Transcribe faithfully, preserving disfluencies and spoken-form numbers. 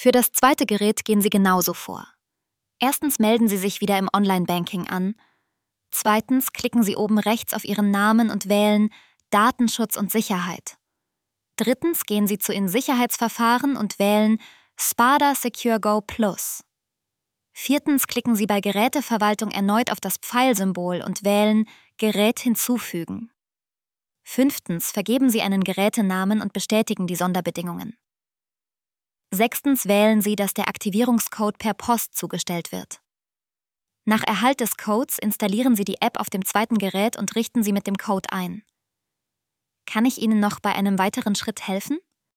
Für das zweite Gerät gehen Sie genauso vor. Erstens melden Sie sich wieder im Online-Banking an. Zweitens klicken Sie oben rechts auf Ihren Namen und wählen Datenschutz und Sicherheit. Drittens gehen Sie zu Ihren Sicherheitsverfahren und wählen Spada Secure Go Plus. Viertens klicken Sie bei Geräteverwaltung erneut auf das Pfeilsymbol und wählen Gerät hinzufügen. Fünftens vergeben Sie einen Gerätenamen und bestätigen die Sonderbedingungen. Sechstens wählen Sie, dass der Aktivierungscode per Post zugestellt wird. Nach Erhalt des Codes installieren Sie die App auf dem zweiten Gerät und richten sie mit dem Code ein. Kann ich Ihnen noch bei einem weiteren Schritt helfen?